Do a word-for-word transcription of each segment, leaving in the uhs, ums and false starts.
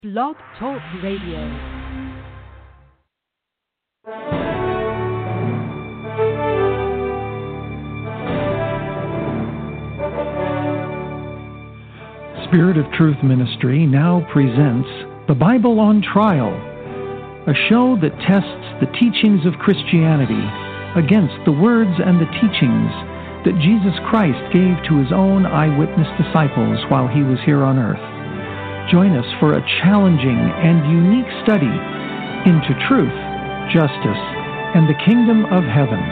Blog Talk Radio. Spirit of Truth Ministry now presents The Bible on Trial, a show that tests the teachings of Christianity against the words and the teachings that Jesus Christ gave to his own eyewitness disciples while he was here on earth. Join us for a challenging and unique study into truth, justice, and the kingdom of heaven.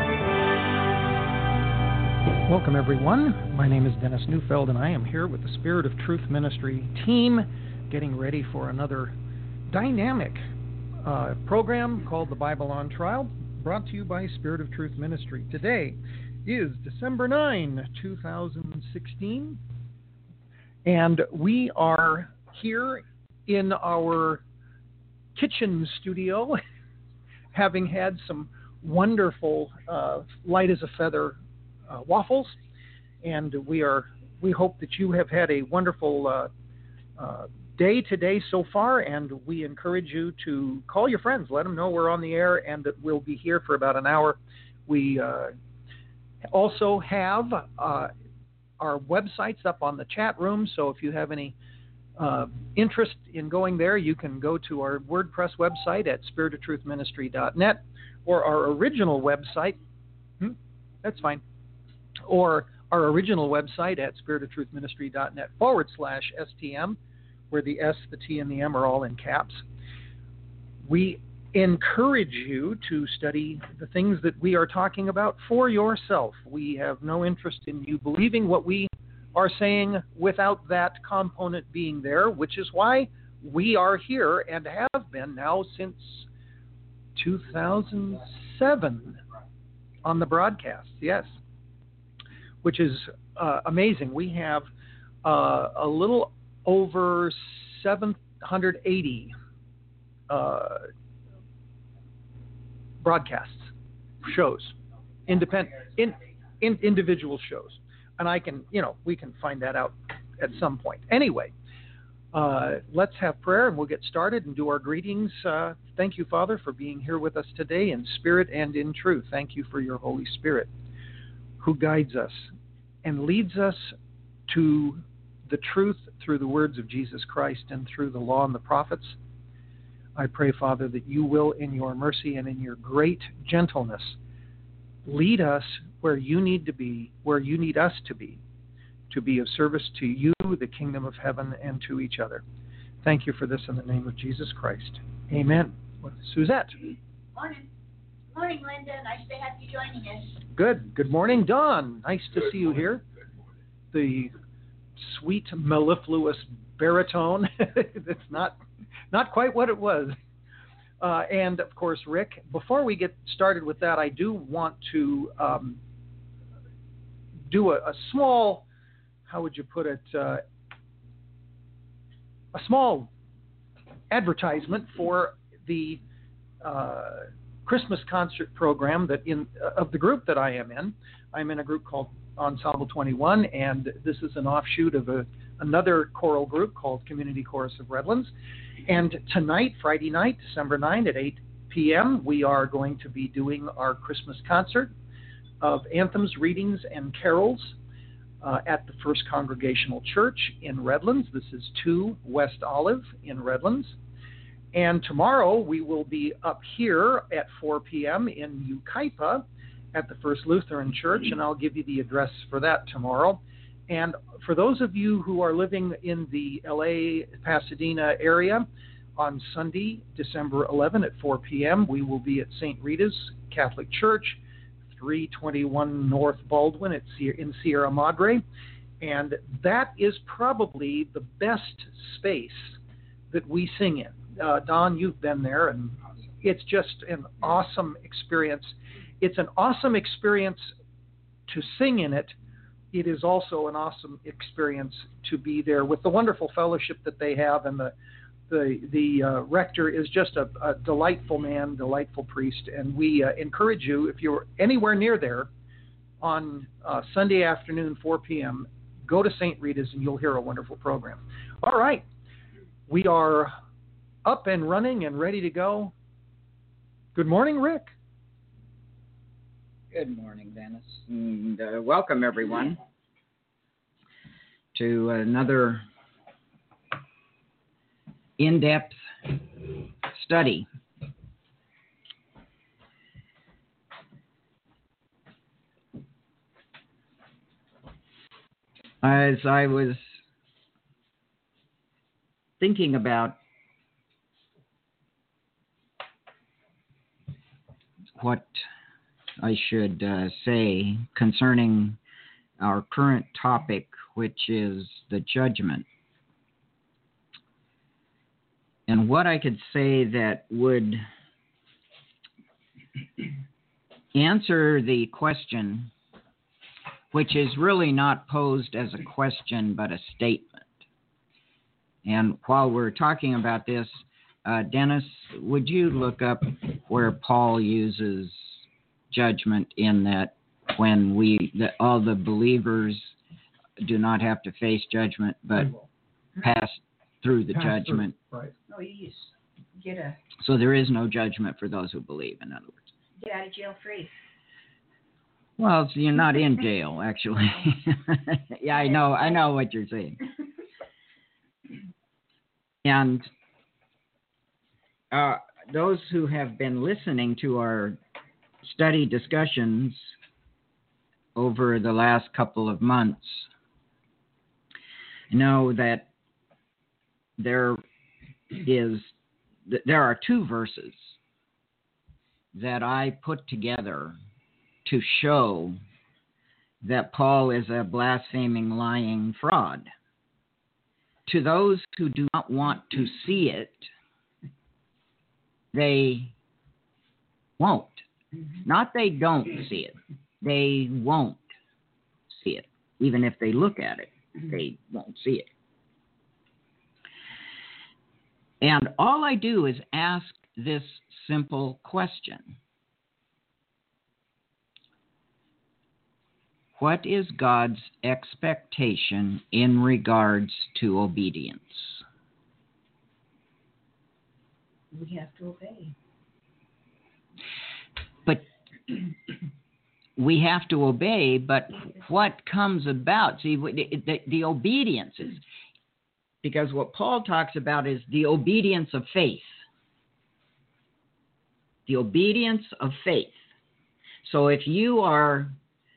Welcome, everyone. My name is Dennis Neufeld, and I am here with the Spirit of Truth Ministry team, getting ready for another dynamic uh, program called The Bible on Trial, brought to you by Spirit of Truth Ministry. Today is December ninth, twenty sixteen, and we are here in our kitchen studio, having had some wonderful uh, light as a feather uh, waffles, and we are we hope that you have had a wonderful uh, uh, day today so far, and we encourage you to call your friends, let them know we're on the air and that we'll be here for about an hour. We uh, also have uh, our websites up on the chat room, so if you have any Uh, interest in going there, you can go to our WordPress website at spirit of truth ministry dot net, or our original website, hmm, that's fine, or our original website at spirit of truth ministry dot net forward slash STM, where the S, the T, and the M are all in caps. We encourage you to study the things that we are talking about for yourself. We have no interest in you believing what we are saying without that component being there, which is why we are here and have been now since two thousand seven on the broadcast, yes, which is uh, amazing. We have uh, a little over seven hundred eighty uh, broadcasts, shows, independent, in, in, individual shows. And I can, you know, we can find that out at some point. Anyway, uh, let's have prayer and we'll get started and do our greetings. Uh, thank you, Father, for being here with us today in spirit and in truth. Thank you for your Holy Spirit who guides us and leads us to the truth through the words of Jesus Christ and through the law and the prophets. I pray, Father, that you will, in your mercy and in your great gentleness, lead us where you need to be, where you need us to be, to be of service to you, the kingdom of heaven, and to each other. Thank you for this in the name of Jesus Christ. Amen. Suzette. Morning. Morning, Linda. Nice to have you joining us. Good. Good morning, Don. Nice to see you here. The sweet, mellifluous baritone. That's not, not quite what it was. Uh, and, of course, Rick. Before we get started with that, I do want to um, do a, a small, how would you put it, uh, a small advertisement for the uh, Christmas concert program that in uh, of the group that I am in. I'm in a group called Ensemble twenty-one, and this is an offshoot of a, another choral group called Community Chorus of Redlands. And tonight, Friday night, December ninth at eight p.m., we are going to be doing our Christmas concert of anthems, readings, and carols uh, at the First Congregational Church in Redlands. This is two West Olive in Redlands. And tomorrow we will be up here at four p.m. in Yucaipa at the First Lutheran Church, and I'll give you the address for that tomorrow. And for those of you who are living in the L A, Pasadena area, on Sunday, December eleventh at four p.m., we will be at Saint Rita's Catholic Church, three twenty-one North Baldwin at, in Sierra Madre. And that is probably the best space that we sing in. Uh, Don, you've been there, and it's just an awesome experience. It's an awesome experience to sing in it. It is also an awesome experience to be there with the wonderful fellowship that they have, and the the the uh, rector is just a, a delightful man, delightful priest, and we uh, encourage you, if you're anywhere near there on uh, Sunday afternoon, four p.m., go to Saint Rita's and you'll hear a wonderful program. All right, we are up and running and ready to go. Good morning, Rick. Good morning, Dennis. And uh, welcome, everyone, to another in-depth study. As I was thinking about what I should uh, say concerning our current topic, which is the judgment, and what I could say that would answer the question, which is really not posed as a question but a statement. And while we're talking about this, uh, Dennis, would you look up where Paul uses judgment in that when we, that all the believers do not have to face judgment but pass through the pass judgment. Through. Right. No, you just get a So there is no judgment for those who believe, in other words. Get out of jail free. Well, so you're not in jail, actually. Yeah, I know. I know what you're saying. And uh, those who have been listening to our study discussions over the last couple of months know that there is there are two verses that I put together to show that Paul is a blaspheming, lying fraud. To those who do not want to see it, they won't. Not they don't see it. They won't see it. Even if they look at it, they won't see it. And all I do is ask this simple question. What is God's expectation in regards to obedience? We have to obey. But we have to obey, but what comes about? See, the, the obedience is, because what Paul talks about is the obedience of faith. The obedience of faith. So if you are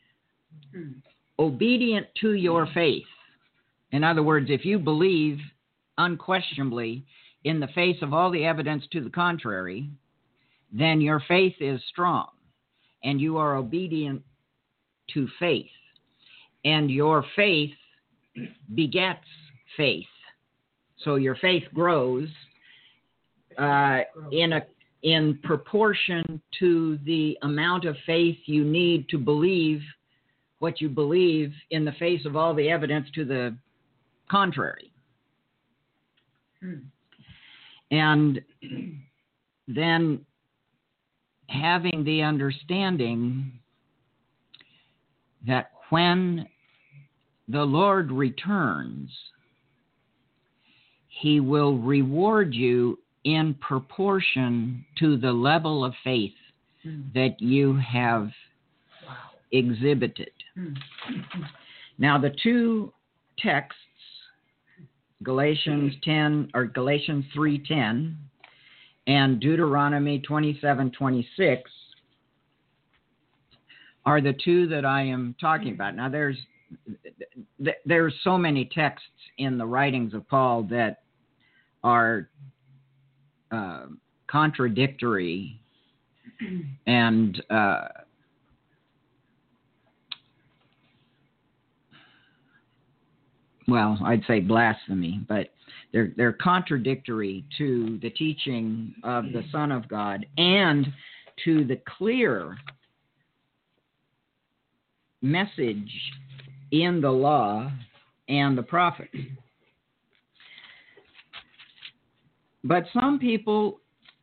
obedient to your faith, in other words, if you believe unquestionably in the face of all the evidence to the contrary, then your faith is strong and you are obedient to faith. And your faith begets faith. So your faith grows uh, in a in proportion to the amount of faith you need to believe what you believe in the face of all the evidence to the contrary. Hmm. And then having the understanding that when the Lord returns, He will reward you in proportion to the level of faith hmm. that you have wow. exhibited. Hmm. Now, the two texts, Galatians ten or Galatians three ten and Deuteronomy twenty-seven twenty-six, are the two that I am talking about. Now, there's there's so many texts in the writings of Paul that are uh, contradictory and uh, well, I'd say blasphemy, but they're they're contradictory to the teaching of the Son of God and to the clear message in the law and the prophets. But some people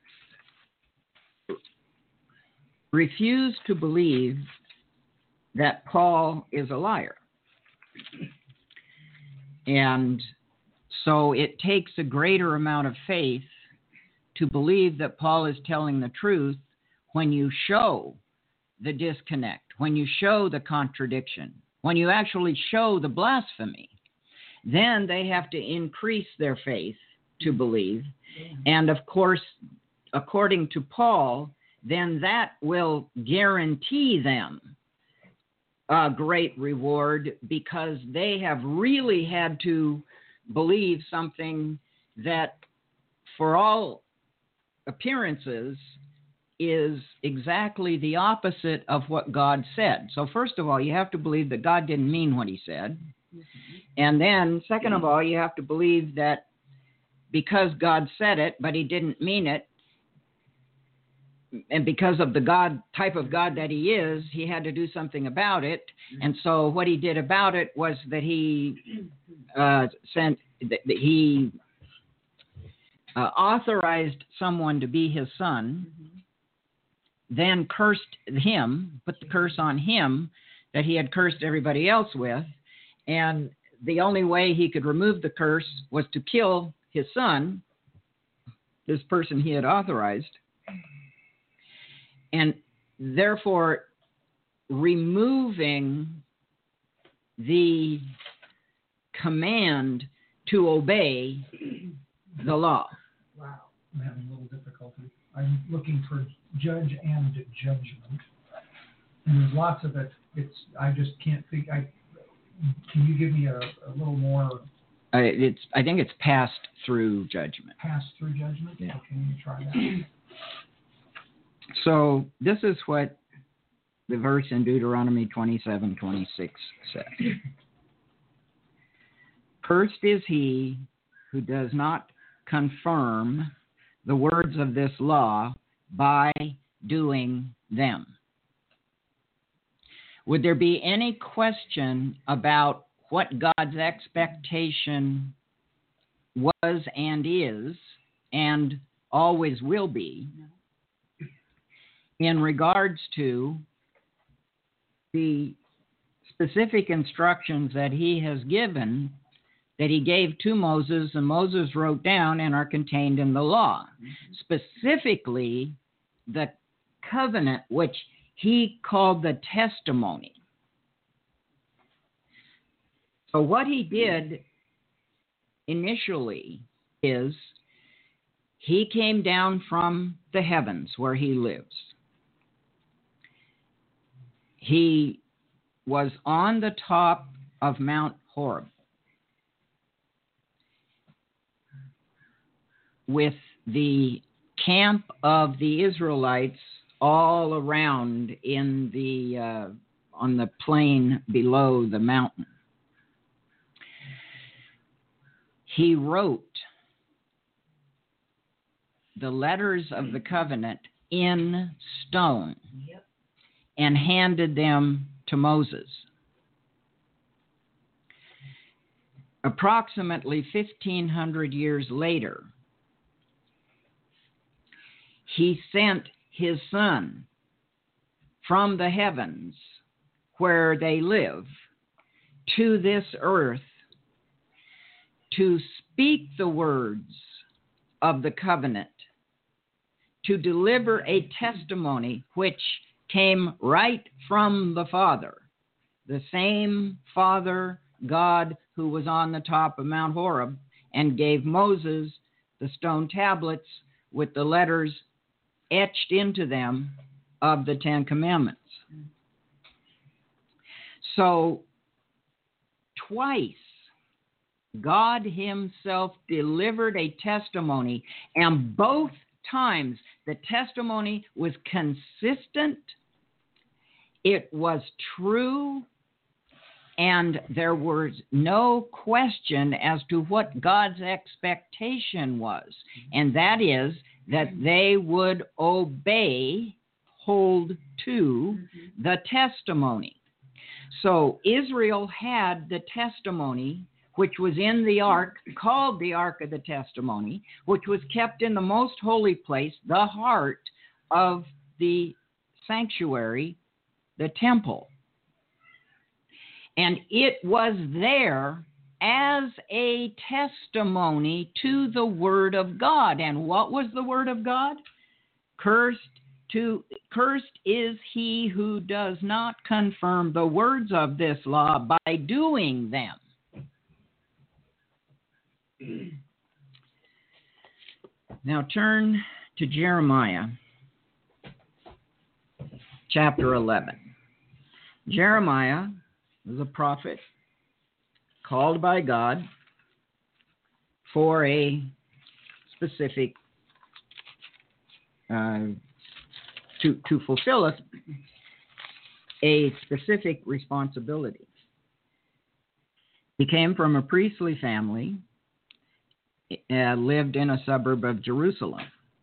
refuse to believe that Paul is a liar. And so it takes a greater amount of faith to believe that Paul is telling the truth when you show the disconnect, when you show the contradiction, when you actually show the blasphemy. Then they have to increase their faith to believe. And of course, according to Paul, then that will guarantee them a great reward, because they have really had to believe something that, for all appearances, is exactly the opposite of what God said. So first of all, you have to believe that God didn't mean what he said. And then, second of all, you have to believe that because God said it, but he didn't mean it, and because of the God type of God that he is, he had to do something about it. And so what he did about it was that he uh, sent, that he uh, authorized someone to be his son, then cursed him, put the curse on him that he had cursed everybody else with. And the only way he could remove the curse was to kill his son, this person he had authorized. And therefore, removing the command to obey the law. Wow. I'm having a little difficulty. I'm looking for judge and judgment. And there's lots of it. It's I just can't think. I Can you give me a, a little more? Uh, it's. I think it's passed through judgment. Pass through judgment? Yeah. Okay, let me try that. So this is what the verse in Deuteronomy twenty-seven twenty-six says. Cursed is he who does not confirm the words of this law by doing them. Would there be any question about what God's expectation was and is and always will be in regards to the specific instructions that he has given, that he gave to Moses, and Moses wrote down and are contained in the law? Mm-hmm. Specifically, the covenant, which he called the testimony. So what he did initially is he came down from the heavens where he lives. He was on the top of Mount Horeb with the camp of the Israelites all around in the uh, on the plain below the mountain. He wrote the letters of the covenant in stone. Yep. And handed them to Moses. Approximately fifteen hundred years later, he sent his son from the heavens where they live to this earth to speak the words of the covenant, to deliver a testimony which came right from the Father, the same Father God who was on the top of Mount Horeb and gave Moses the stone tablets with the letters etched into them of the Ten Commandments. So twice God himself delivered a testimony, and both times the testimony was consistent, it was true, and there was no question as to what God's expectation was, and that is that they would obey, hold to the testimony. So Israel had the testimony, which was in the ark, called the Ark of the Testimony, which was kept in the most holy place, the heart of the sanctuary, the temple. And it was there as a testimony to the Word of God. And what was the Word of God? Cursed to cursed is he who does not confirm the words of this law by doing them. Now turn to Jeremiah chapter eleven. Jeremiah was a prophet called by God for a specific uh, to to fulfill a, a specific responsibility. He came from a priestly family, uh, lived in a suburb of Jerusalem.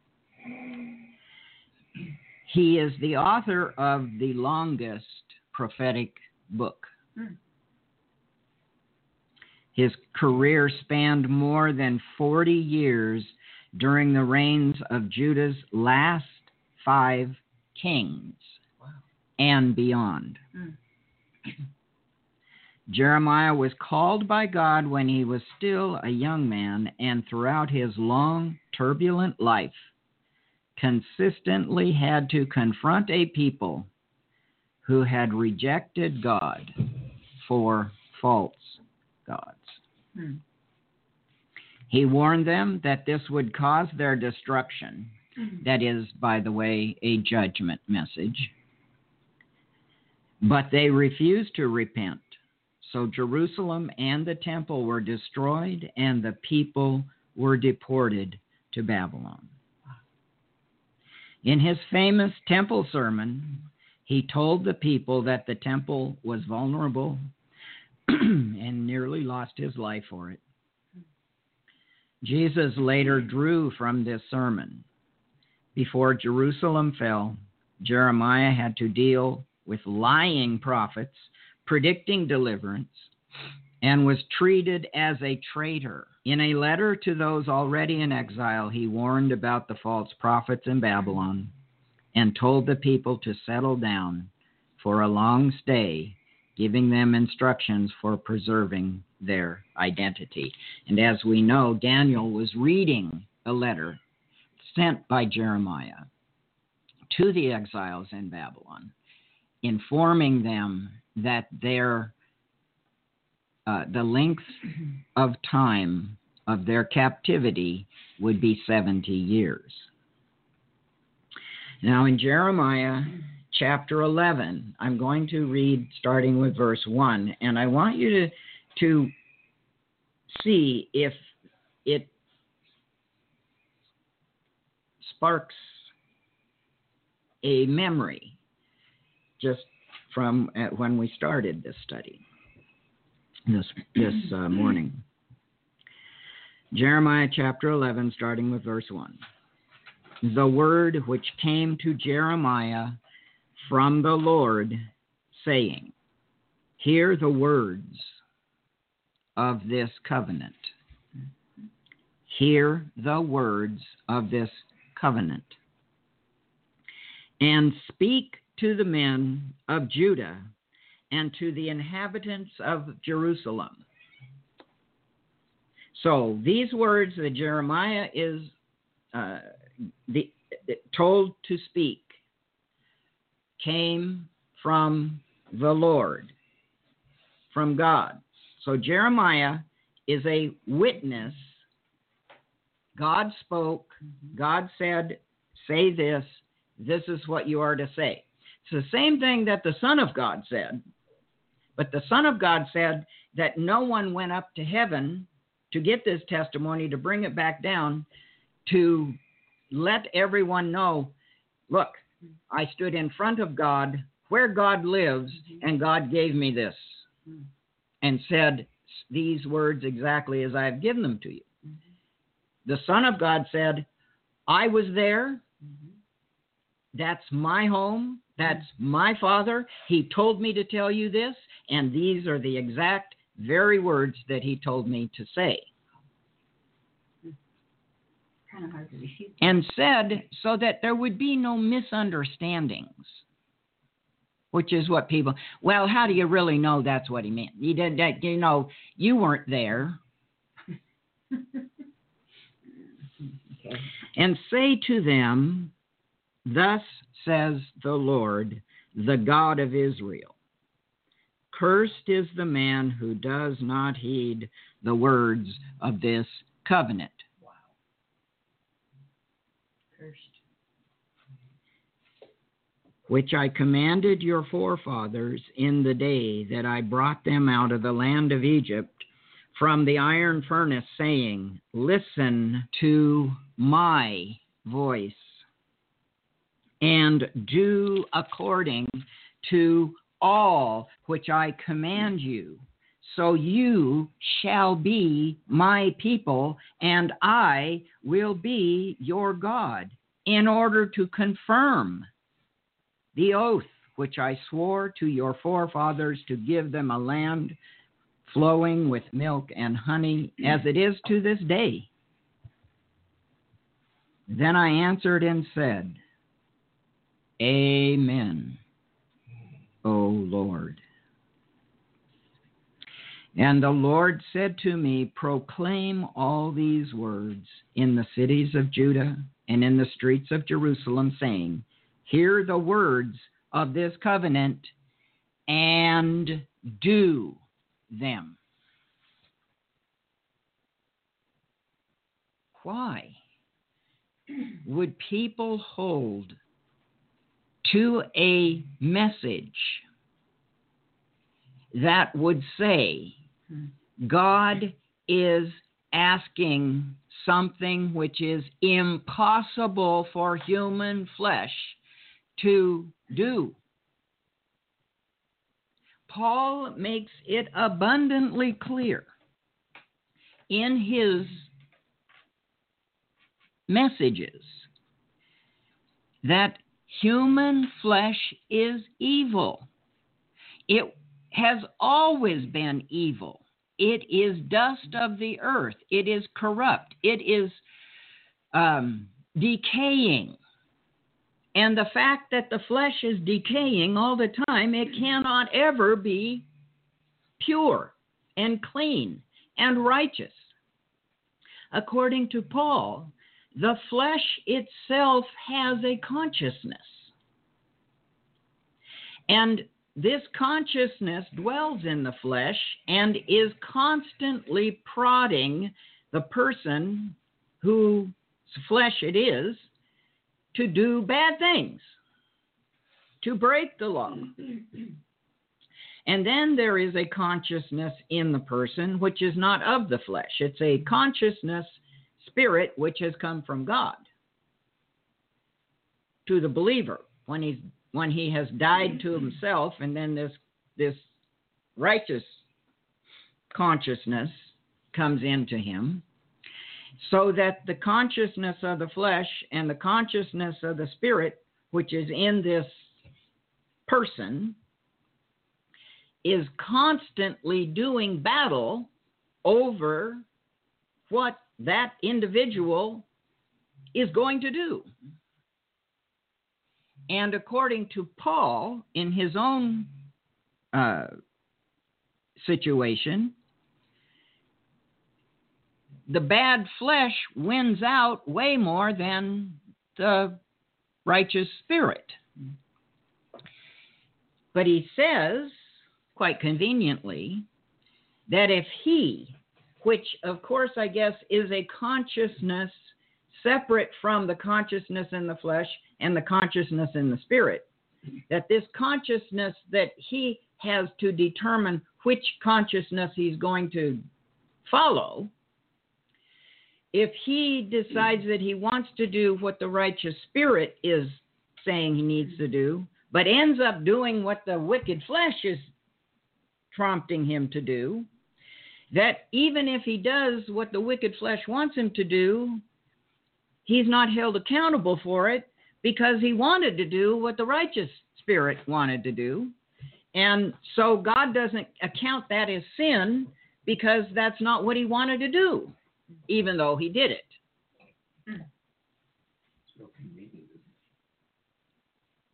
He is the author of the longest prophetic book. His career spanned more than forty years during the reigns of Judah's last five kings. Wow. And beyond. Mm. Jeremiah was called by God when he was still a young man, and throughout his long, turbulent life, consistently had to confront a people who had rejected God for false gods. Hmm. He warned them that this would cause their destruction. Mm-hmm. That is, by the way, a judgment message. But they refused to repent. So Jerusalem and the temple were destroyed, and the people were deported to Babylon. In his famous temple sermon, he told the people that the temple was vulnerable and nearly lost his life for it. Jesus later drew from this sermon. Before Jerusalem fell, Jeremiah had to deal with lying prophets predicting deliverance, and was treated as a traitor. In a letter to those already in exile, he warned about the false prophets in Babylon and told the people to settle down for a long stay, giving them instructions for preserving their identity. And as we know, Daniel was reading a letter sent by Jeremiah to the exiles in Babylon, informing them that their uh, the length of time of their captivity would be seventy years. Now in Jeremiah chapter eleven, I'm going to read starting with verse one, and I want you to, to see if it sparks a memory just from uh, when we started this study this, this uh, morning. Jeremiah chapter eleven, starting with verse one. The word which came to Jeremiah from the Lord, saying, hear the words of this covenant. Hear the words of this covenant. And speak to the men of Judah and to the inhabitants of Jerusalem. So these words that Jeremiah is uh, the, told to speak came from the Lord, from God. So Jeremiah is a witness. God spoke. God said, say this. This is what you are to say. It's the same thing that the Son of God said. But the Son of God said that no one went up to heaven to get this testimony, to bring it back down, to let everyone know, look, I stood in front of God where God lives, and God gave me this and said these words exactly as I have given them to you. The Son of God said, I was there. That's my home. That's my Father. He told me to tell you this, and these are the exact very words that he told me to say. Kind of hard to refute. And said so that there would be no misunderstandings. which is what people, well, how do you really know that's what he meant? You did that, you know, you weren't there. Okay. And say to them, thus says the Lord, the God of Israel, cursed is the man who does not heed the words of this covenant. Wow. Cursed. Which I commanded your forefathers in the day that I brought them out of the land of Egypt from the iron furnace, saying, listen to my voice and do according to all which I command you. So you shall be my people, and I will be your God, in order to confirm the oath which I swore to your forefathers to give them a land flowing with milk and honey, as it is to this day. Then I answered and said, Amen, O Lord. And the Lord said to me, proclaim all these words in the cities of Judah and in the streets of Jerusalem, saying, hear the words of this covenant and do them. Why would people hold to a message that would say God is asking something which is impossible for human flesh to do? Paul makes it abundantly clear in his messages that human flesh is evil. It has always been evil. It is dust of the earth. It is corrupt. It is um, decaying. And the fact that the flesh is decaying all the time, it cannot ever be pure and clean and righteous. According to Paul, the flesh itself has a consciousness. And this consciousness dwells in the flesh and is constantly prodding the person whose flesh it is to do bad things, to break the law. And then there is a consciousness in the person which is not of the flesh. It's a consciousness spirit which has come from God to the believer when he's when he has died to himself, and then this this righteous consciousness comes into him, so that the consciousness of the flesh and the consciousness of the spirit, which is in this person, is constantly doing battle over what that individual is going to do. And according to Paul, in his own uh, situation, the bad flesh wins out way more than the righteous spirit. But he says, quite conveniently, that if he, which of course I guess is a consciousness separate from the consciousness in the flesh and the consciousness in the spirit, that this consciousness that he has to determine which consciousness he's going to follow, if he decides that he wants to do what the righteous spirit is saying he needs to do, but ends up doing what the wicked flesh is prompting him to do, that even if he does what the wicked flesh wants him to do, he's not held accountable for it because he wanted to do what the righteous spirit wanted to do. And so God doesn't account that as sin because that's not what he wanted to do, even though he did it.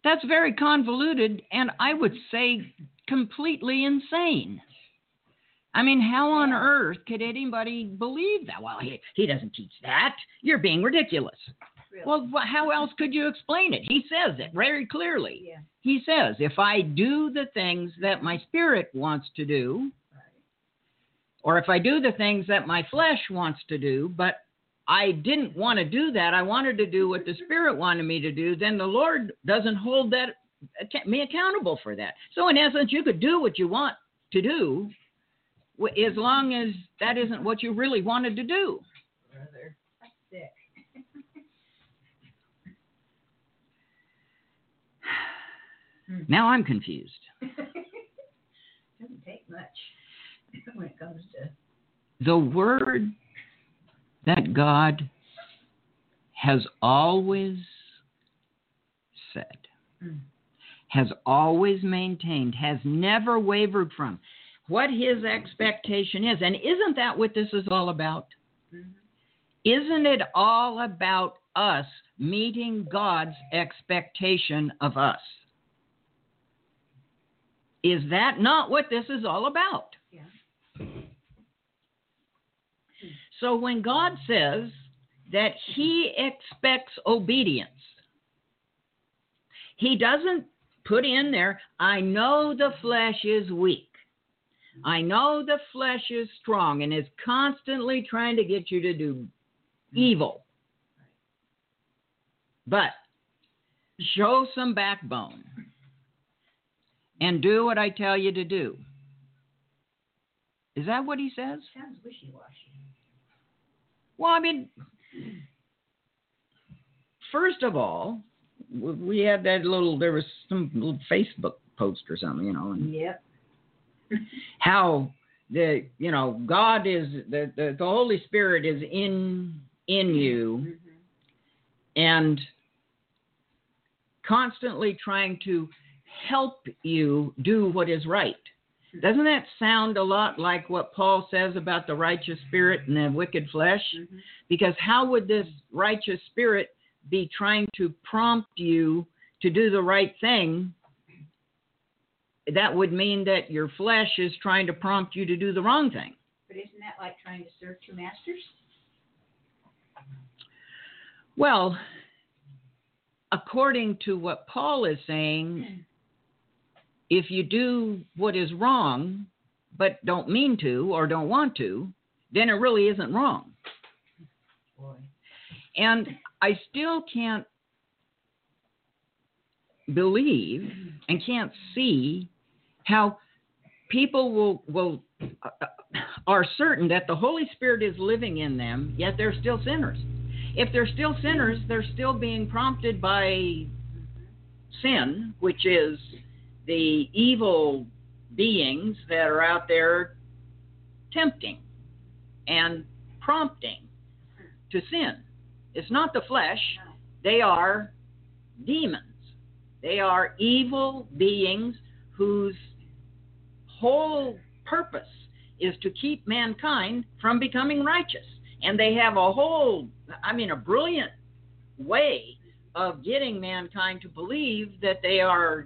That's very convoluted, and I would say completely insane. I mean, how on Yeah. earth could anybody believe that? Well, he, he doesn't teach that. You're being ridiculous. Really. Well, wh- how else could you explain it? He says it very clearly. Yeah. He says, if I do the things that my spirit wants to do, Right. or if I do the things that my flesh wants to do, but I didn't want to do that, I wanted to do what the Spirit wanted me to do, then the Lord doesn't hold that me accountable for that. So in essence, you could do what you want to do w- as long as that isn't what you really wanted to do. Brother. That's sick. Now I'm confused. Doesn't take much when it comes to. The word that God has always said, Mm. has always maintained, has never wavered from, what his expectation is. And isn't that what this is all about? Mm-hmm. Isn't it all about us meeting God's expectation of us? Is that not what this is all about? Yeah. So when God says that he expects obedience, he doesn't put in there, I know the flesh is weak. I know the flesh is strong and is constantly trying to get you to do evil. But show some backbone and do what I tell you to do. Is that what he says? Sounds wishy-washy. Well, I mean, first of all, we had that little, there was some little Facebook post or something, you know, and Yep. how the, you know, God is, the, the, the Holy Spirit is in, in you Mm-hmm. and constantly trying to help you do what is right. Doesn't that sound a lot like what Paul says about the righteous spirit and the wicked flesh? Mm-hmm. Because how would this righteous spirit be trying to prompt you to do the right thing? That would mean that your flesh is trying to prompt you to do the wrong thing. But isn't that like trying to serve two masters? Well, according to what Paul is saying, if you do what is wrong, but don't mean to or don't want to, then it really isn't wrong. Boy. And I still can't believe and can't see how people will will uh, are certain that the Holy Spirit is living in them, yet they're still sinners. If they're still sinners, they're still being prompted by sin, which is the evil beings that are out there tempting and prompting to sin. It's not the flesh. They are demons. They are evil beings whose whole purpose is to keep mankind from becoming righteous. And they have a whole, I mean, a brilliant way of getting mankind to believe that they are,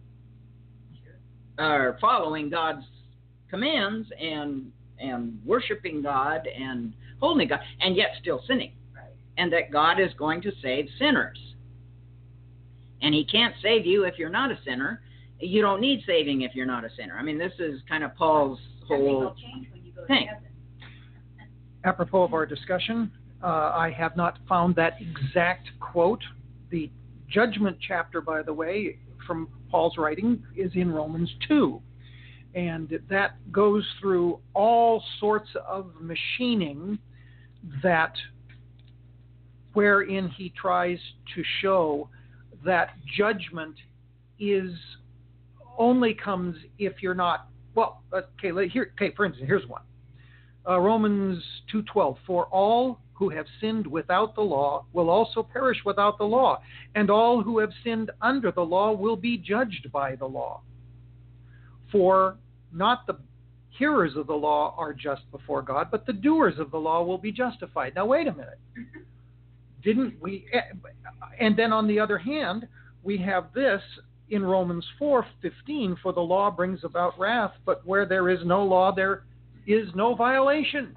are following God's commands and and worshiping God and holding God, and yet still sinning. Right. And that God is going to save sinners. And he can't save you if you're not a sinner. You don't need saving if you're not a sinner. I mean, this is kind of Paul's Nothing whole will change when you go to thing. heaven. Apropos of our discussion, uh, I have not found that exact quote. The judgment chapter, by the way, from Paul's writing is in Romans two. And that goes through all sorts of machining that wherein he tries to show that judgment is only comes if you're not, well, okay, here, okay, for instance, here's one. Uh, Romans two twelve, for all who have sinned without the law will also perish without the law, and all who have sinned under the law will be judged by the law. For not the hearers of the law are just before God, but the doers of the law will be justified. Now, wait a minute. Didn't we? And then on the other hand, we have this in Romans four fifteen, for the law brings about wrath, but where there is no law, there is no violation.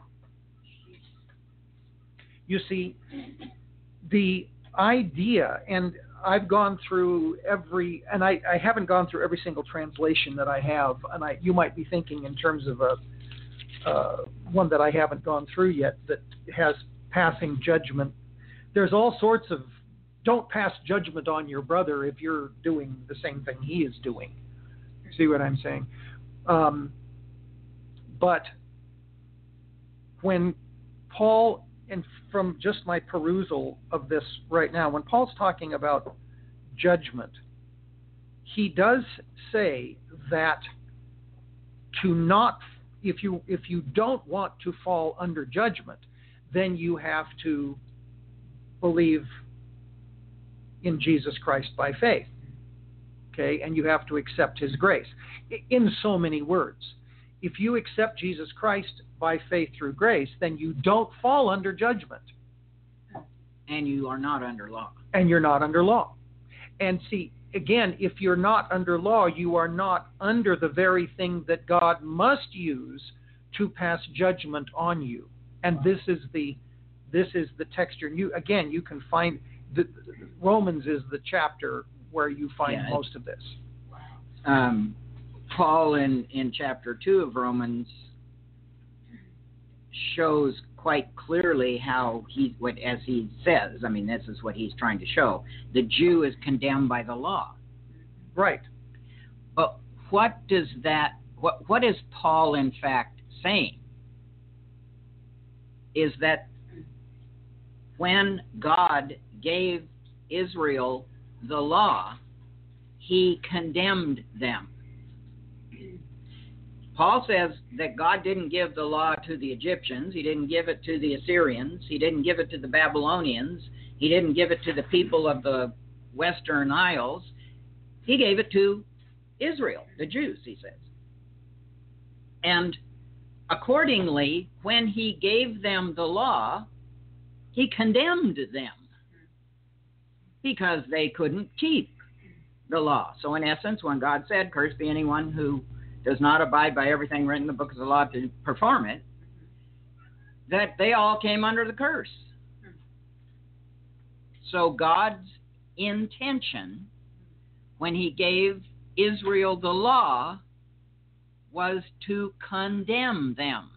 You see, the idea, and I've gone through every, and I, I haven't gone through every single translation that I have, and I, you might be thinking in terms of a uh, one that I haven't gone through yet that has passing judgment. There's all sorts of, don't pass judgment on your brother if you're doing the same thing he is doing. See what I'm saying? Um, but when Paul, and from just my perusal of this right now, when Paul's talking about judgment, he does say that to not, if you if you don't want to fall under judgment, then you have to believe in Jesus Christ by faith. Okay, and you have to accept his grace. In so many words, if you accept Jesus Christ by faith through grace, then you don't fall under judgment. And you are not under law. And you're not under law. And see, again, if you're not under law, you are not under the very thing that God must use to pass judgment on you. And this is the this is the texture. You again, you can find the Romans is the chapter where you find yeah, most of this. Um, Paul in, in chapter two of Romans shows quite clearly how he, what as he says, I mean, this is what he's trying to show. The Jew is condemned by the law. Right. But what does that, what, what is Paul in fact saying? Is that when God gave Israel the law, he condemned them. Paul says that God didn't give the law to the Egyptians. He didn't give it to the Assyrians. He didn't give it to the Babylonians. He didn't give it to the people of the Western Isles. He gave it to Israel, the Jews, he says. And accordingly, when he gave them the law, he condemned them because they couldn't keep the law. So in essence, when God said, "Cursed be anyone who does not abide by everything written in the book of the law to perform it," that they all came under the curse. So God's intention when he gave Israel the law was to condemn them.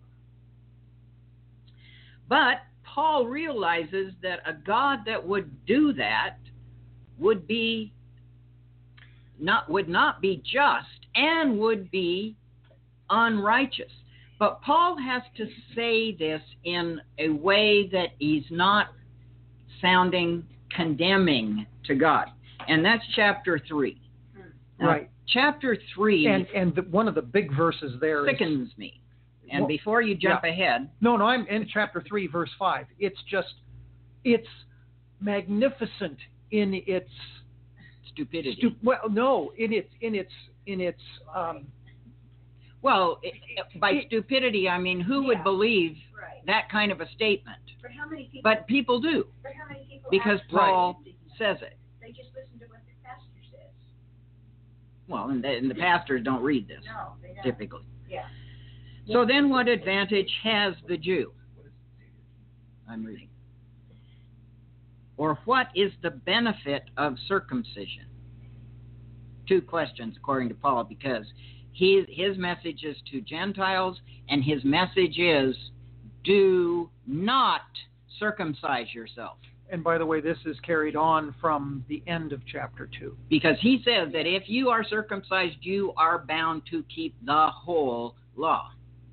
But Paul realizes that a God that would do that would be not would not be just and would be unrighteous. But Paul has to say this in a way that he's not sounding condemning to God. And that's chapter three. Now, Right. Chapter three And and the, one of the big verses there is, sickens me. And Well, before you jump yeah. ahead, no, no, I'm in chapter three, verse five. It's just, it's magnificent in its stupidity. stu- well, no, in its in its in its um, well, it, it- by it- stupidity, I mean, who would Yeah. believe Right. that kind of a statement? But how many people? But people do, but how many people? because actually Paul listen to him? says it. They just listen to what the pastor says. Well, and the, and the pastors don't read this, No, they don't. typically. Yeah. So then what advantage has the Jew? I'm reading. Or what is the benefit of circumcision? Two questions, according to Paul, because he, his message is to Gentiles, and his message is, do not circumcise yourself. and by the way, this is carried on from the end of chapter two. Because he says that if you are circumcised, you are bound to keep the whole law.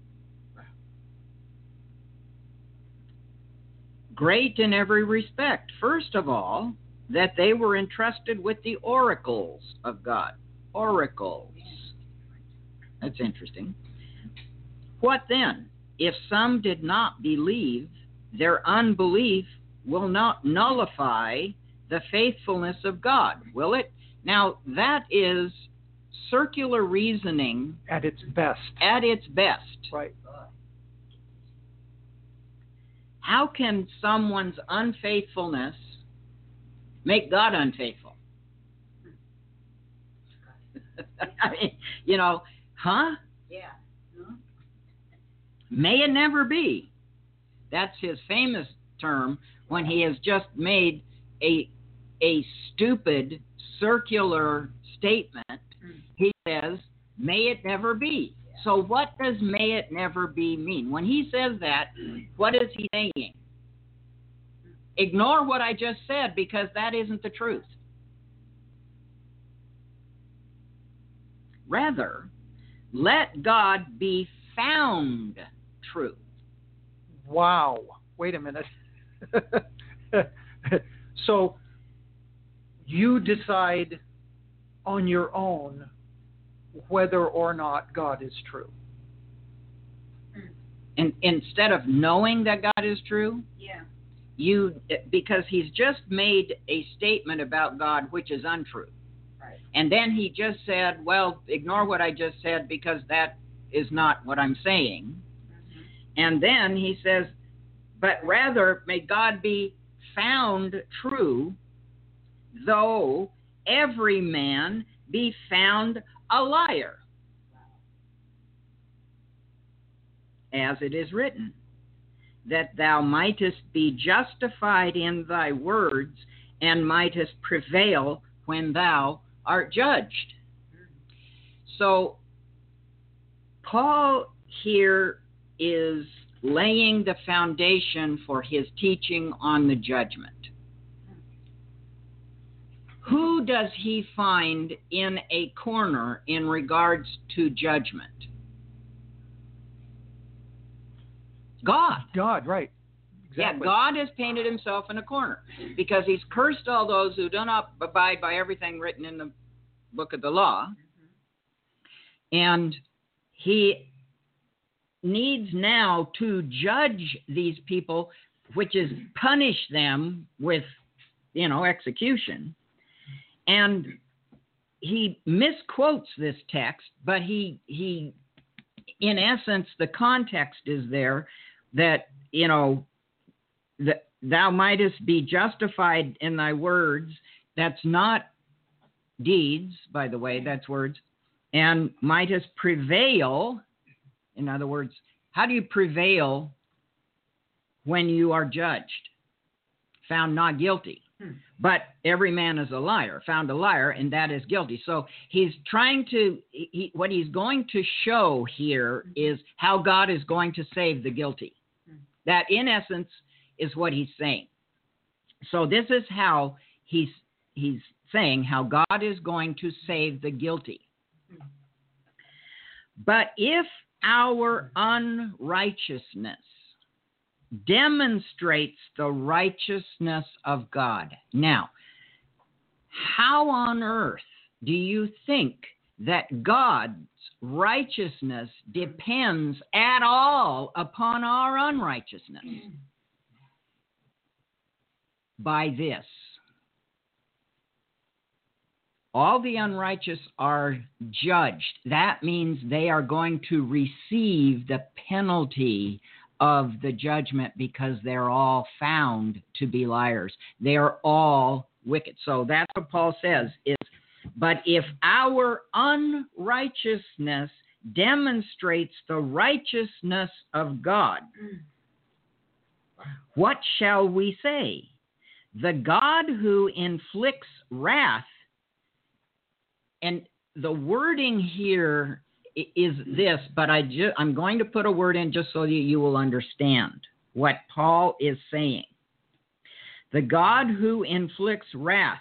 Great in every respect. First of all, that they were entrusted with the oracles of God. Oracles. That's interesting. What then? If some did not believe, their unbelief will not nullify the faithfulness of God, will it? Now, that is circular reasoning At its best. at its best. Right. How can someone's unfaithfulness make God unfaithful? I mean, you know, huh? Yeah. Huh? May it never be. That's his famous term when he has just made a a stupid circular statement. Mm. He says, may it never be. Yeah. So what does may it never be mean? When he says that, what is he saying? Ignore what I just said because that isn't the truth. Rather, let God be found true. Wow. Wait a minute. So you decide on your own whether or not God is true. And instead of knowing that God is true, yeah. you because he's just made a statement about God which is untrue. Right. And then he just said, well, ignore what I just said because that is not what I'm saying. Mm-hmm. And then he says, but rather may God be found true, though every man be found a liar. As it is written, that thou mightest be justified in thy words and mightest prevail when thou art judged. So Paul here is laying the foundation for his teaching on the judgment. Who does he find in a corner in regards to judgment? God. God, right. Exactly. Yeah, God has painted himself in a corner because he's cursed all those who do not abide by everything written in the book of the law. Mm-hmm. And he needs now to judge these people, which is punish them with, you know, execution. And he misquotes this text, but he, he, in essence, the context is there that, you know, that thou mightest be justified in thy words. That's not deeds, by the way, that's words. And mightest prevail. In other words, how do you prevail when you are judged? Found not guilty. Hmm. But every man is a liar, found a liar, and that is guilty. So he's trying to, he, what he's going to show here is how God is going to save the guilty. Hmm. That, in essence, is what he's saying. So this is how he's he's saying how God is going to save the guilty. Hmm. But if our unrighteousness demonstrates the righteousness of God. Now, how on earth do you think that God's righteousness depends at all upon our unrighteousness? By this. All the unrighteous are judged. That means they are going to receive the penalty of the judgment because they're all found to be liars. They are all wicked. So that's what Paul says is, but if our unrighteousness demonstrates the righteousness of God, what shall we say? The God who inflicts wrath, and the wording here is this, but I ju- I'm going to put a word in just so that you will understand what Paul is saying. The God who inflicts wrath.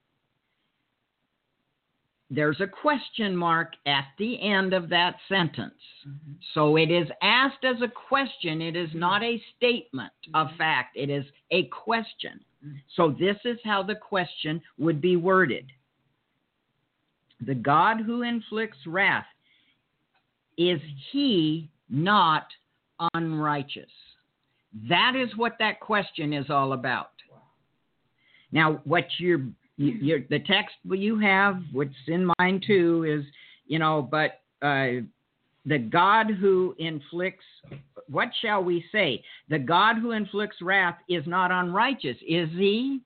There's a question mark at the end of that sentence. Mm-hmm. So it is asked as a question. It is not a statement of fact. It is a question. Mm-hmm. So this is how the question would be worded. The God who inflicts wrath, is he not unrighteous? That is what that question is all about. Now, what you're, you're the text you have, what's in mine too, is, you know, but uh, the God who inflicts, what shall we say? The God who inflicts wrath is not unrighteous, is he?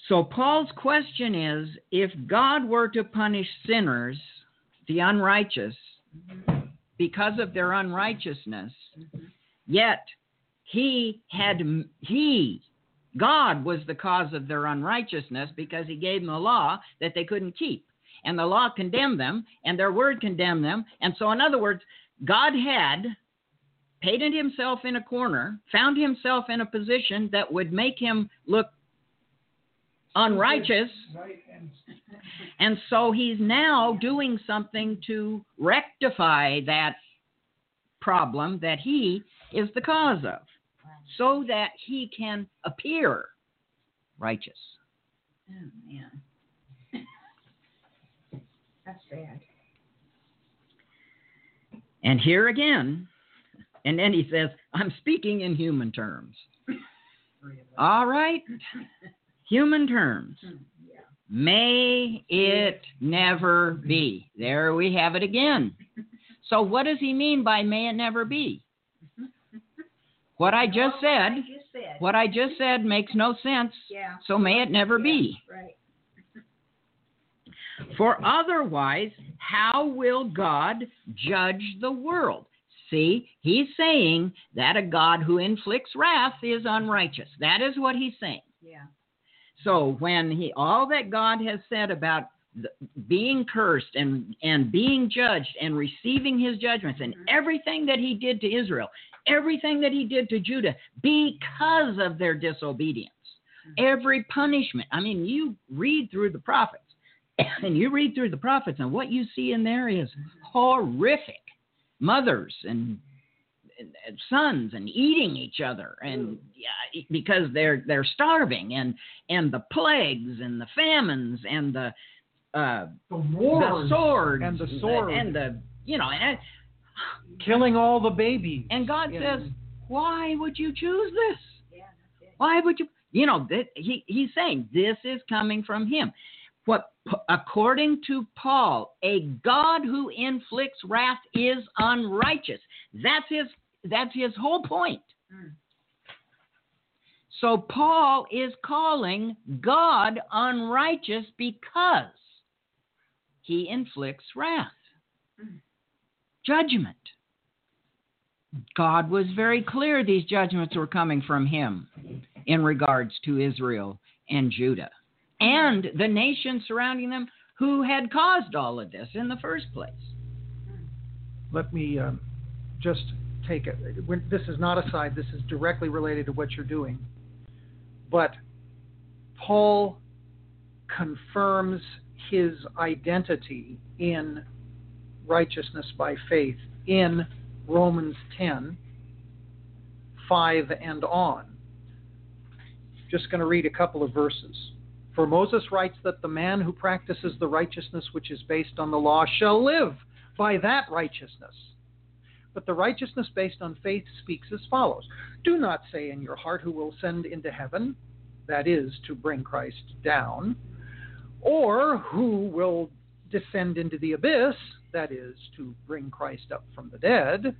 So Paul's question is, if God were to punish sinners, the unrighteous, mm-hmm. because of their unrighteousness, mm-hmm. yet he had, he, God was the cause of their unrighteousness because he gave them a law that they couldn't keep. And the law condemned them, and their word condemned them. And so, in other words, God had painted himself in a corner, found himself in a position that would make him look unrighteous. And so he's now doing something to rectify that problem that he is the cause of, so that he can appear righteous. Oh, man. That's bad. And here again, and then he says, I'm speaking in human terms. All right. Human terms. Yeah. May it never be. There we have it again. So what does he mean by may it never be? What I just said, what I just said makes no sense. Yeah. So may it never yeah. be. Right. For otherwise, how will God judge the world? See, he's saying that a God who inflicts wrath is unrighteous. That is what he's saying. Yeah. So when he, all that God has said about the, being cursed and, and being judged and receiving his judgments and mm-hmm. everything that he did to Israel, everything that he did to Judah because of their disobedience, mm-hmm. every punishment. I mean, you read through the prophets and you read through the prophets and what you see in there is horrific. Mothers and, and, and sons and eating each other and yeah, because they're they're starving and and the plagues and the famines and the uh, the wars the swords and the sword and the you know and killing all the babies. And God you says, know. why would you choose this? Yeah, that's it. Why would you? You know that he he's saying this is coming from him. What, according to Paul, a God who inflicts wrath is unrighteous. That's his, that's his whole point. Mm. So Paul is calling God unrighteous because he inflicts wrath, mm. judgment. God was very clear these judgments were coming from him in regards to Israel and Judah and the nations surrounding them who had caused all of this in the first place. Let me um, just take it. This is not a side. This is directly related to what you're doing. But Paul confirms his identity in righteousness by faith in Romans ten, five and on. Just going to read a couple of verses. For Moses writes that the man who practices the righteousness which is based on the law shall live by that righteousness. But the righteousness based on faith speaks as follows. Do not say in your heart who will ascend into heaven, that is, to bring Christ down, or who will descend into the abyss, that is, to bring Christ up from the dead.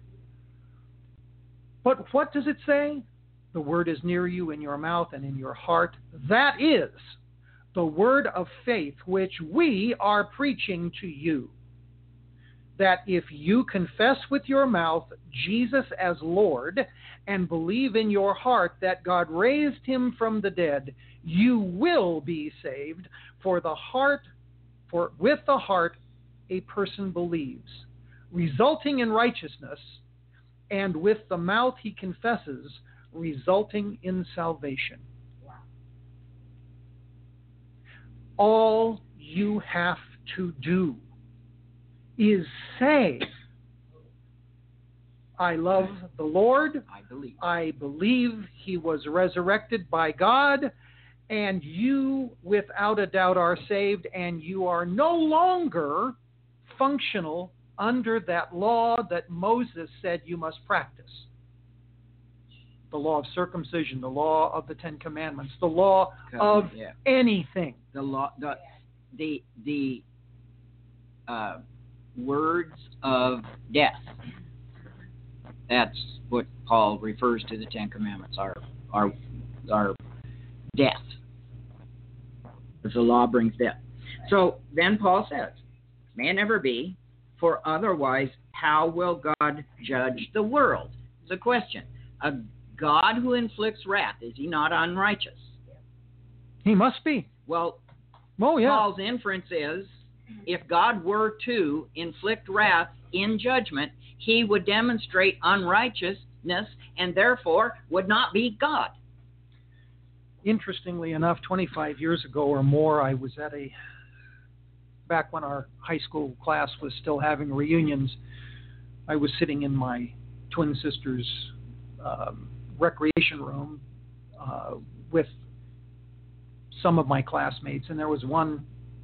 But what does it say? The word is near you in your mouth and in your heart. That is the word of faith which we are preaching to you, that if you confess with your mouth Jesus as Lord and believe in your heart that God raised him from the dead, you will be saved. For the heart, for with the heart a person believes, resulting in righteousness, and with the mouth he confesses, resulting in salvation. All you have to do is say, I love the Lord. I believe. I believe he was resurrected by God, and you, without a doubt, are saved, and you are no longer functional under that law that Moses said you must practice. The law of circumcision, the law of the Ten Commandments, the law of yeah. anything. The law, the the, the uh, words of death. That's what Paul refers to the Ten Commandments. Are are are death. Because the law brings death. So then Paul says, may it never be, for otherwise how will God judge the world? It's a question. A God who inflicts wrath, is he not unrighteous? He must be. Well, oh, yeah. Paul's inference is, if God were to inflict wrath in judgment, he would demonstrate unrighteousness and therefore would not be God. Interestingly enough, twenty-five years ago or more, I was at a, back when our high school class was still having reunions, I was sitting in my twin sister's um, recreation room uh, with some of my classmates, and there was one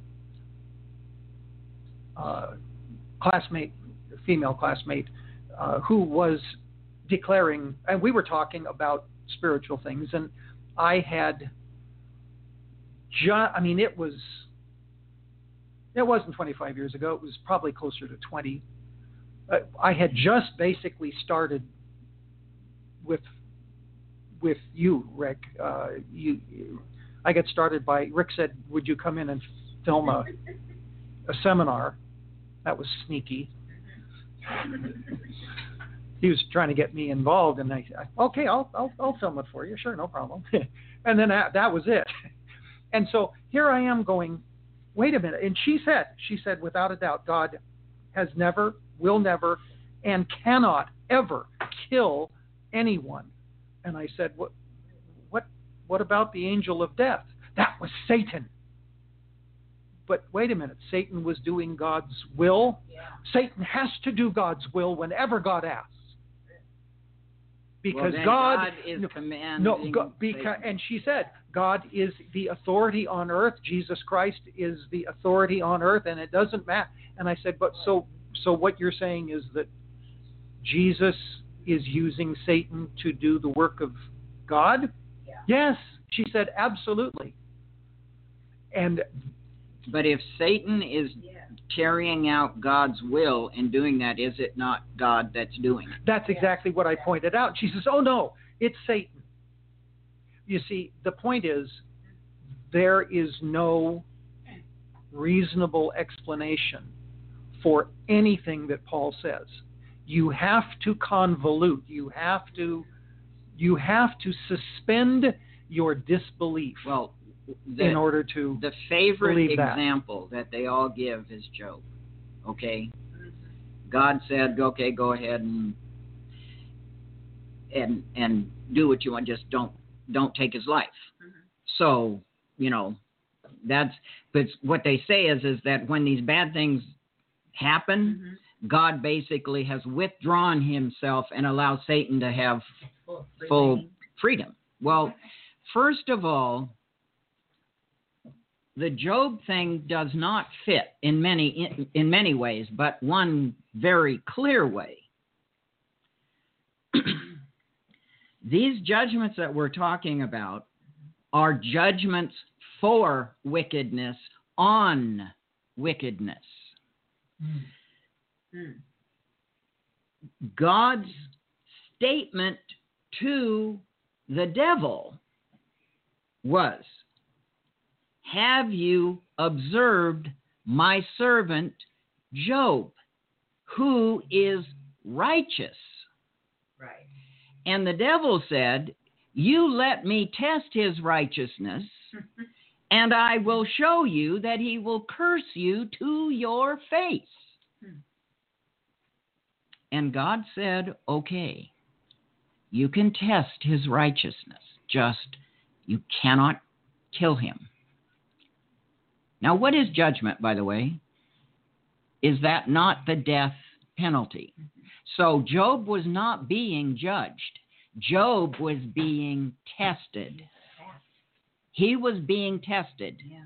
uh, classmate, female classmate, uh, who was declaring, and we were talking about spiritual things, and I had, ju- I mean, it was, it wasn't twenty-five years ago, it was probably closer to twenty. Uh, I had just basically started with, with you, Rick. Uh, you, you, I got started by, Rick said, would you come in and film a, a seminar? That was sneaky. He was trying to get me involved, and I said, okay, I'll, I'll, I'll film it for you. Sure, no problem. And then that, that was it. And so here I am going, wait a minute. And she said, she said, without a doubt, God has never, will never, and cannot ever kill anyone. And I said, what, what, what about the angel of death? That was Satan. But wait a minute, Satan was doing God's will. Yeah. Satan has to do God's will whenever God asks. Because well, then God, God is no, commanding. no, God, because, and she said, God is the authority on earth. Jesus Christ is the authority on earth, and it doesn't matter. And I said, but so, so what you're saying is that Jesus is using Satan to do the work of God? Yeah. Yes, she said, absolutely. And but if Satan is Yeah. carrying out God's will and doing that, is it not God that's doing it? that's exactly what I pointed out. She says, oh, no, it's Satan. You see, the point is, there is no reasonable explanation for anything that Paul says. You have to convolute. You have to, you have to suspend your disbelief Well, the, in order to the favorite believe that. example that they all give is Job. Okay, God said, "Okay, go ahead and and and do what you want. Just don't don't take his life." Mm-hmm. So you know that's. But what they say is is that when these bad things happen, mm-hmm. God basically has withdrawn himself and allows Satan to have Full freedom. full freedom. Well, first of all, the Job thing does not fit in many in, in many ways, but one very clear way. These judgments that we're talking about are judgments for wickedness on wickedness. Mm. God's statement to the devil was, have you observed my servant Job, who is righteous? Right. And the devil said, you let me test his righteousness, and I will show you that he will curse you to your face. Hmm. And God said, okay, you can test his righteousness, just you cannot kill him. Now, what is judgment, by the way? Is that not the death penalty? So Job was not being judged. Job was being tested. He was being tested. Yeah.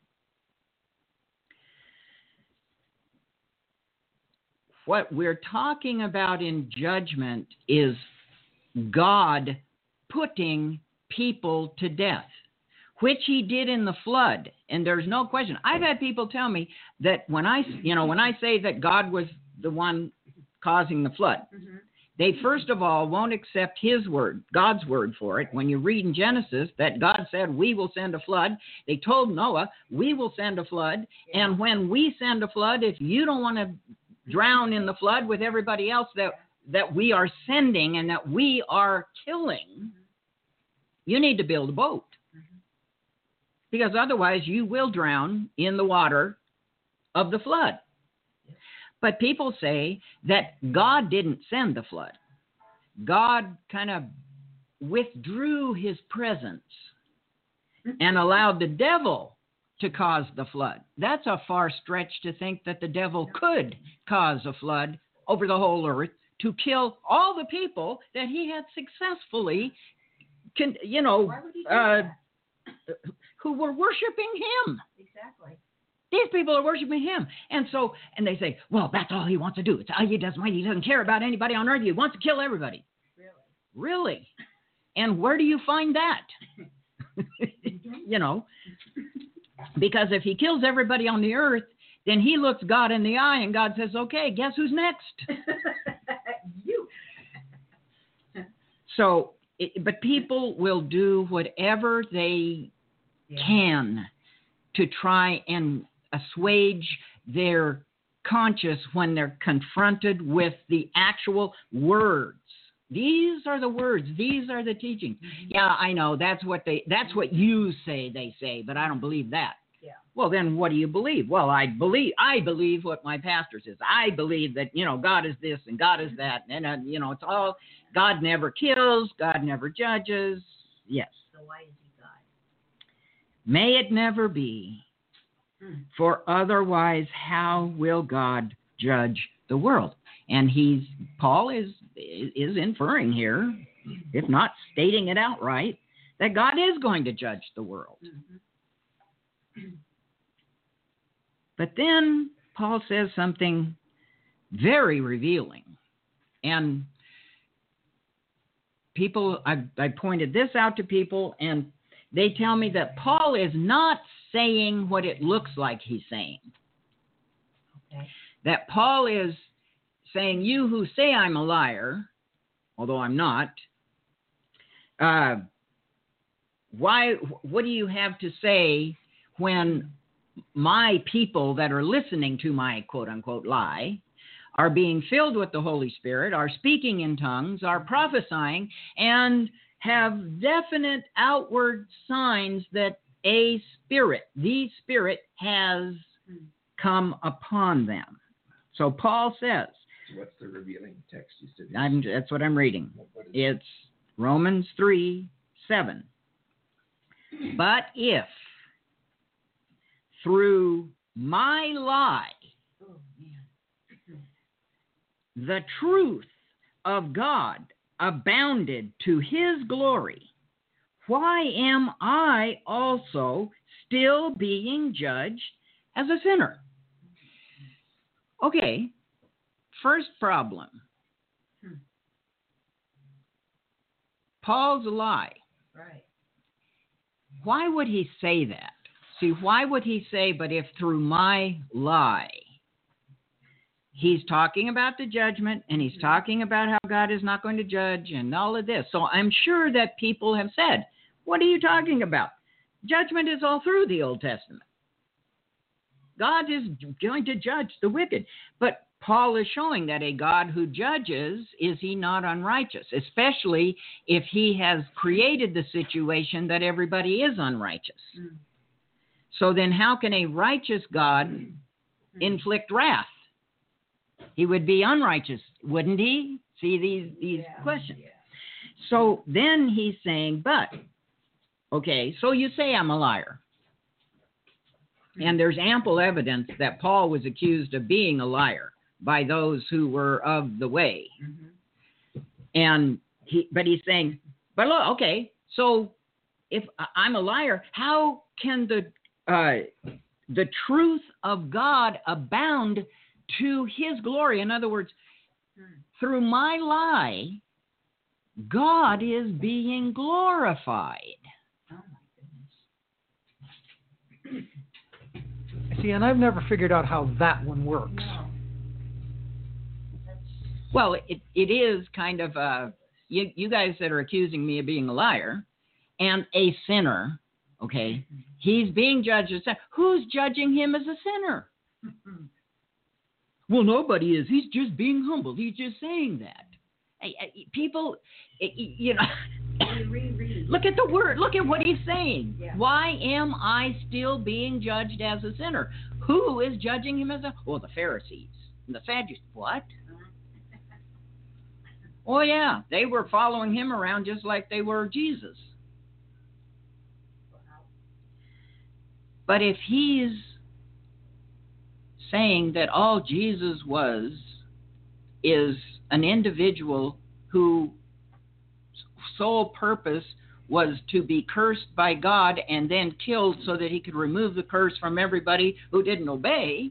What we're talking about in judgment is God putting people to death, which he did in the flood. And there's no question. I've had people tell me that when I, you know, when I say that God was the one causing the flood, mm-hmm. They first of all won't accept his word, God's word for it. When you read in Genesis that God said, we will send a flood, they told Noah, we will send a flood. Yeah. And when we send a flood, if you don't want to drown in the flood with everybody else that, that we are sending and that we are killing, mm-hmm. you need to build a boat. Mm-hmm. Because otherwise you will drown in the water of the flood. But people say that God didn't send the flood. God kind of withdrew his presence and allowed the devil to cause the flood. That's a far stretch to think that the devil could cause a flood over the whole earth to kill all the people that he had successfully, you know, uh, who were worshiping him. Exactly. These people are worshiping him. And so, and they say, well, that's all he wants to do. It's all he does. He doesn't care about anybody on earth. He wants to kill everybody. Really? Really? And where do you find that? You know, because if he kills everybody on the earth, then he looks God in the eye and God says, okay, guess who's next? You. So, it, but people will do whatever they yeah. can to try and assuage their conscience when they're confronted with the actual words. These are the words. These are the teachings. Mm-hmm. Yeah, I know. That's what they. That's what you say. They say, but I don't believe that. Yeah. Well, then what do you believe? Well, I believe. I believe what my pastor says. I believe that you know God is this and God is that, and uh, you know it's all. God never kills. God never judges. Yes. So why is he God? May it never be. For otherwise, how will God judge the world? And he's Paul is is inferring here, if not stating it outright, that God is going to judge the world. Mm-hmm. But then Paul says something very revealing, and people I, I pointed this out to people, and they tell me that Paul is not saying what it looks like he's saying. Okay. That Paul is saying, you who say I'm a liar, although I'm not, uh, why? What do you have to say when my people that are listening to my quote-unquote lie are being filled with the Holy Spirit, are speaking in tongues, are prophesying, and have definite outward signs that a spirit, the Spirit, has come upon them. So Paul says. What's the revealing text you said? I'm, that's what I'm reading. It's Romans three seven. But if through my lie the truth of God abounded to his glory, why am I also still being judged as a sinner? Okay, first problem. Hmm. Paul's a lie. Right. Why would he say that? See, why would he say, but if through my lie? He's talking about the judgment, and he's talking about how God is not going to judge and all of this. So I'm sure that people have said, what are you talking about? Judgment is all through the Old Testament. God is going to judge the wicked. But Paul is showing that a God who judges, is he not unrighteous? Especially if he has created the situation that everybody is unrighteous. Mm. So then how can a righteous God mm. inflict wrath? He would be unrighteous, wouldn't he? See these, these yeah, questions. Yeah. So then he's saying, but, okay, so you say I'm a liar. And there's ample evidence that Paul was accused of being a liar by those who were of the way. Mm-hmm. And he, but he's saying, but look, okay, so if I'm a liar, how can the uh, the truth of God abound to his glory? In other words, through my lie, God is being glorified. Oh my goodness. See, and I've never figured out how that one works. No. Well, it, it is kind of, uh, you, you guys that are accusing me of being a liar and a sinner, okay, he's being judged as a sinner. Who's judging him as a sinner? Well, nobody is. He's just being humble. He's just saying that. I, I, people, you know, look at the word. Look at what he's saying. Yeah. Why am I still being judged as a sinner? Who is judging him as a? Well, the Pharisees and the Sadducees. What? Oh, yeah. They were following him around just like they were Jesus. But if he's saying that all Jesus was is an individual whose sole purpose was to be cursed by God and then killed so that he could remove the curse from everybody who didn't obey,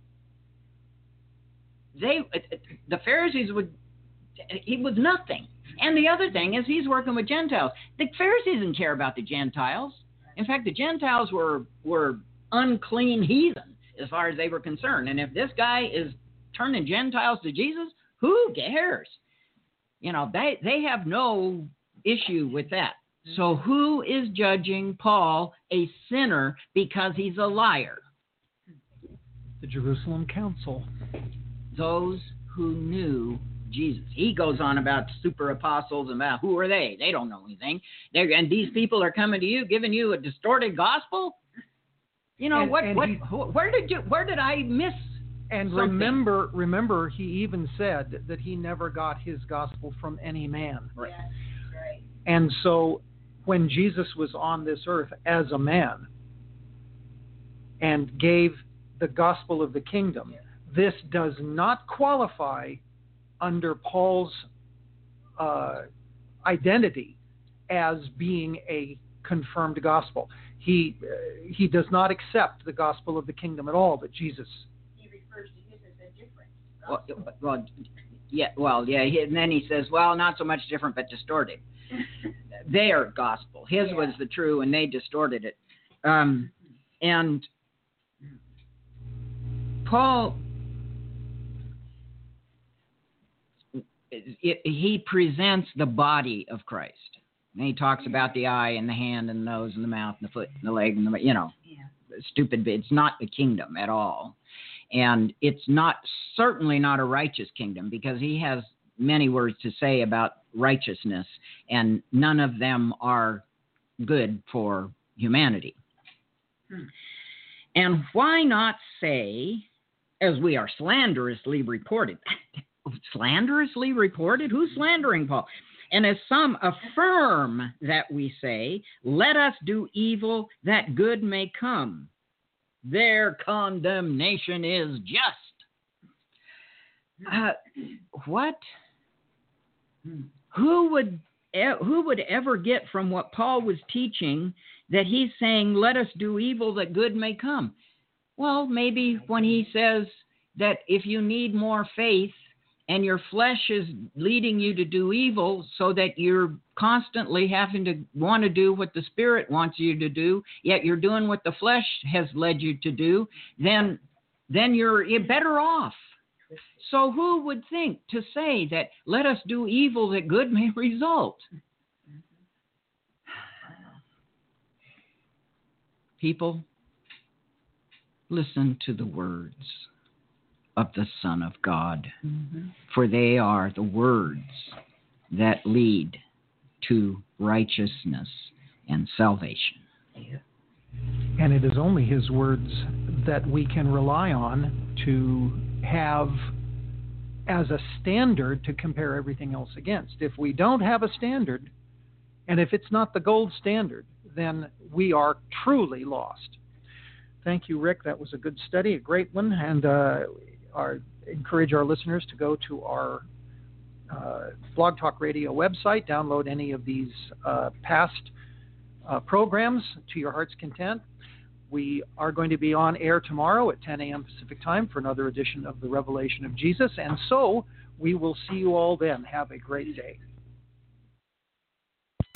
they, the Pharisees would, he was nothing. And the other thing is he's working with Gentiles. The Pharisees didn't care about the Gentiles. In fact, the Gentiles were were unclean heathen as far as they were concerned. And if this guy is turning Gentiles to Jesus, who cares? You know, they, they have no issue with that. So who is judging Paul a sinner because he's a liar? The Jerusalem Council. Those who knew Jesus. He goes on about super apostles and about who are they? They don't know anything. They're, and these people are coming to you, giving you a distorted gospel. You know, and, what? and what? he, where did you? Where did I miss? And something? remember, remember, he even said that he never got his gospel from any man. Right. Yes, right. And so, when Jesus was on this earth as a man and gave the gospel of the kingdom, this does not qualify under Paul's uh, identity as being a confirmed gospel. He uh, he does not accept the gospel of the kingdom at all that Jesus. He refers to his as a different Well, well, yeah, well, yeah, and then he says, well, not so much different, but distorted. Their gospel, his yeah. was the true, and they distorted it. Um, and Paul, it, he presents the body of Christ. And he talks about the eye and the hand and the nose and the mouth and the foot and the leg and the, you know, yeah. stupid. It's not the kingdom at all. And it's not, certainly not a righteous kingdom, because he has many words to say about righteousness, and none of them are good for humanity. Hmm. And why not say, as we are slanderously reported, slanderously reported? Who's slandering Paul? And as some affirm that we say, let us do evil that good may come. Their condemnation is just. Uh, what? Who would who would ever get from what Paul was teaching that he's saying, let us do evil that good may come? Well, maybe when he says that if you need more faith, and your flesh is leading you to do evil so that you're constantly having to want to do what the Spirit wants you to do, yet you're doing what the flesh has led you to do, then then you're, you're better off. So who would think to say that let us do evil that good may result? People, listen to the words of the Son of God, mm-hmm. for they are the words that lead to righteousness and salvation. Yeah. And it is only his words that we can rely on to have as a standard to compare everything else against. If we don't have a standard, and if it's not the gold standard, then we are truly lost. Thank you, Rick. That was a good study, a great one, and uh, Our, encourage our listeners to go to our uh, Blog Talk Radio website, download any of these uh, past uh, programs to your heart's content. We are going to be on air tomorrow at ten a.m. Pacific time for another edition of the Revelation of Jesus, and so we will see you all then. Have a great day.